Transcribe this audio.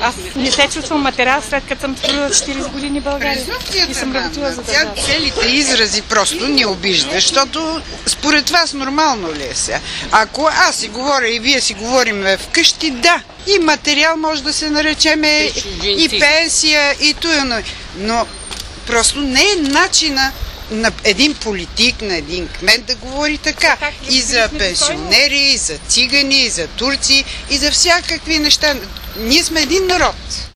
Аз не се чувствам материал, след като съм трудила 40 години в България. И съм работила за държава. Целите изрази просто ни обижда, защото според вас нормално ли е сега? Ако аз си говоря и вие си говорим вкъщи, да. И материал може да се наречеме и пенсия, и туя, но просто не е начина на един политик, на един кмет да говори така. И за пенсионери, и за цигани, и за турци, и за всякакви неща. Ние сме един народ.